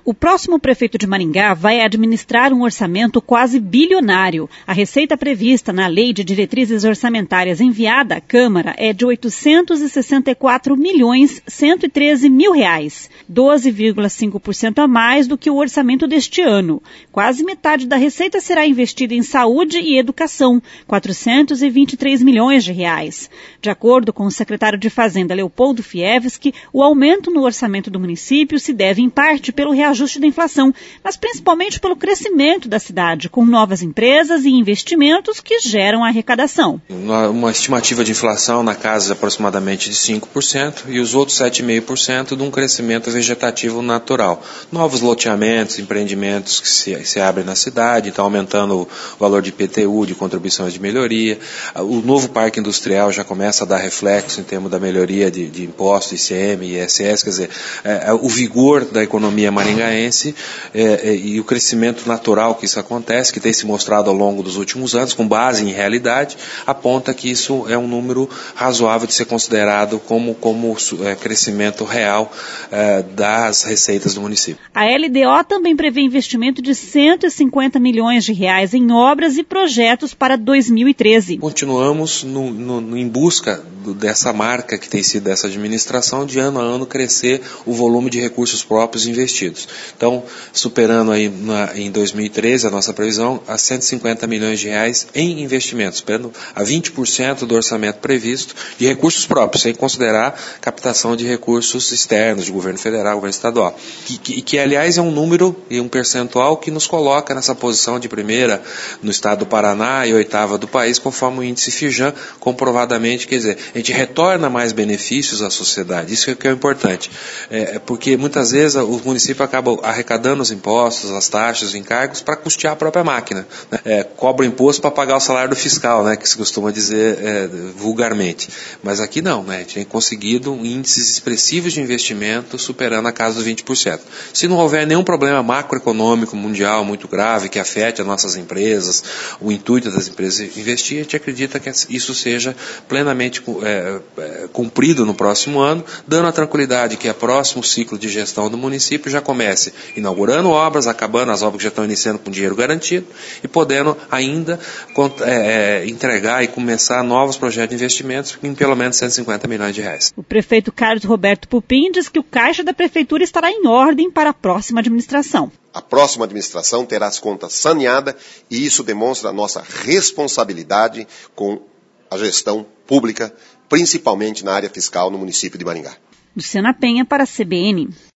O próximo prefeito de Maringá vai administrar um orçamento quase bilionário. A receita prevista na Lei de Diretrizes Orçamentárias enviada à Câmara é de R$ 864.113.000, 12,5% a mais do que o orçamento deste ano. Quase metade da receita será investida em saúde e educação, R$ 423 milhões. De acordo com o secretário de Fazenda, Leopoldo Fievski, o aumento no orçamento do município se deve em parte pelo reajuste da inflação, mas principalmente pelo crescimento da cidade, com novas empresas e investimentos que geram arrecadação. Uma estimativa de inflação na casa de aproximadamente de 5% e os outros 7,5% de um crescimento vegetativo natural. Novos loteamentos, empreendimentos que se abrem na cidade, está aumentando o valor de IPTU, de contribuições de melhoria. O novo parque industrial já começa a dar reflexo em termos da melhoria de impostos, ICM e ISS, quer dizer, o vigor da economia maringaense e o crescimento natural que isso acontece, que tem se mostrado ao longo dos últimos anos, com base em realidade, aponta que isso é um número razoável de ser considerado como crescimento real das receitas do município. A LDO também prevê investimento de R$ 150 milhões em obras e projetos para 2013. Continuamos em busca dessa marca que tem sido dessa administração, de ano a ano crescer o volume de recursos próprios investidos. Então, superando aí em 2013 a nossa previsão a R$ 150 milhões em investimentos, superando a 20% do orçamento previsto de recursos próprios, sem considerar captação de recursos externos, de governo federal, governo estadual. Que aliás, é um número e um percentual que nos coloca nessa posição de primeira no estado do Paraná e oitava do país, conforme o índice Fijan, comprovadamente, quer dizer, a gente retorna mais benefícios à sociedade. Isso é o que é importante. Porque muitas vezes o município acaba arrecadando os impostos, as taxas, os encargos para custear a própria máquina. Cobra o imposto para pagar o salário do fiscal, né, que se costuma dizer vulgarmente. Mas aqui não, né, a gente tem conseguido índices expressivos de investimento superando a casa dos 20%. Se não houver nenhum problema macroeconômico mundial muito grave que afete as nossas empresas, o intuito das empresas investir, a gente acredita que isso seja plenamente cumprido no próximo ano, dando a tranquilidade que o próximo ciclo de gestão do município já comece inaugurando obras, acabando as obras que já estão iniciando com dinheiro garantido e podendo ainda entregar e começar novos projetos de investimentos em pelo menos R$ 150 milhões. O prefeito Carlos Roberto Pupim diz que o caixa da prefeitura estará em ordem para a próxima administração. A próxima administração terá as contas saneadas e isso demonstra a nossa responsabilidade com a gestão pública, principalmente na área fiscal no município de Maringá. Luciana Penha para a CBN.